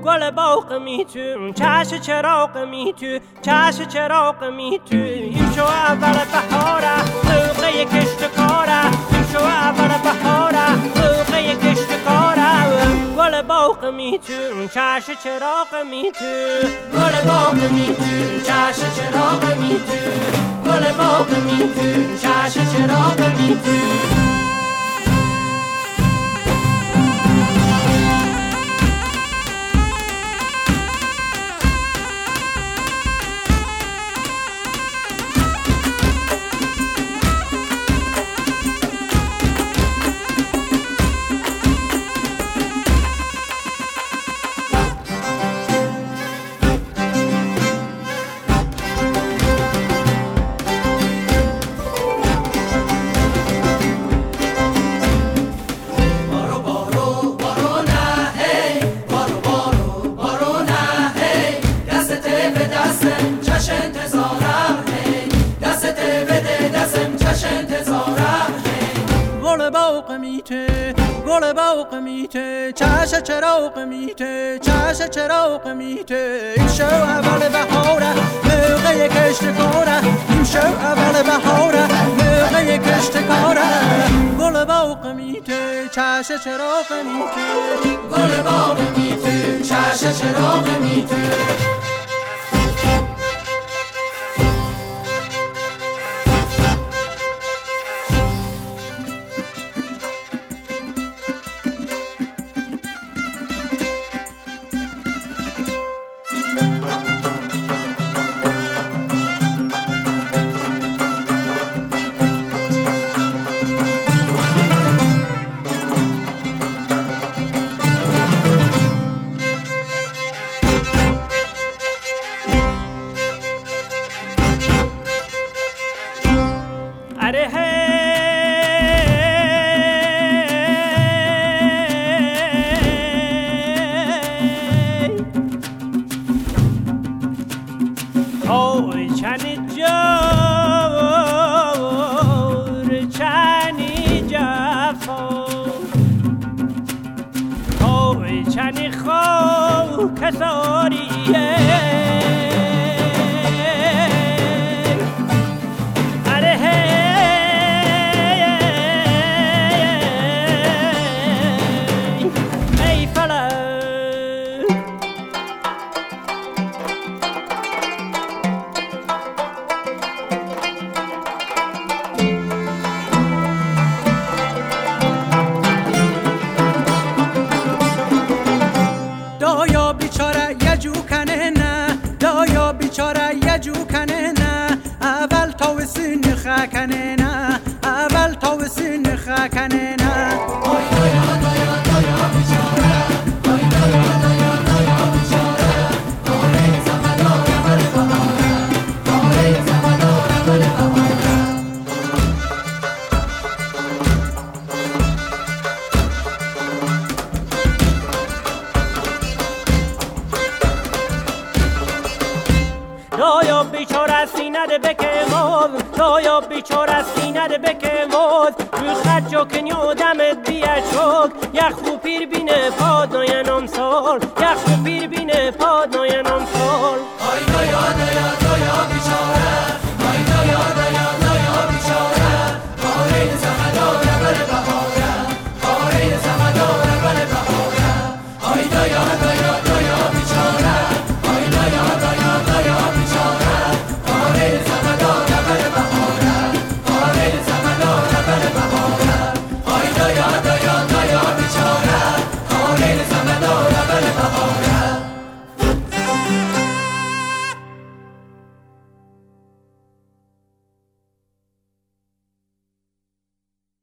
گل باغ میتون چش چراغ میتون چش چراغ میتون این شو اول بهاره موقع کشت کاره این شو اول بهاره موقع کشت کاره گل باغ میتون چش چراغ میتون گل باغ میتون چش چراغ میتون گل باغ میتون چش چراغ میتون گل باغ میته چش چراغ میته چش چراغ میته این شو اول بهاره موقع کشت کاره این شو اول بهاره موقع کشت کاره گل باغ میته چش چراغ میته گل باغ میته چش چراغ میته چنی خو کساریه اره ای فلک دایا بیچاره یه جو کنه نه دایا بیچاره یه جو کنه نه اول تا سین خکنه نه اول تا سین خکنه نه آی دایا دایا دایا بیچاره آی دایا دایا دایا بیچاره آره زمدار اول بهاره آره زمدار اول بهاره دایا بیچاره سینه بکه موز دایا بیچاره سینه بکه موز رو خد جو کنیو دمت بیا چوک یخ و پیر بینه پاد ناین امسال یخ و پیر بینه پاد ناین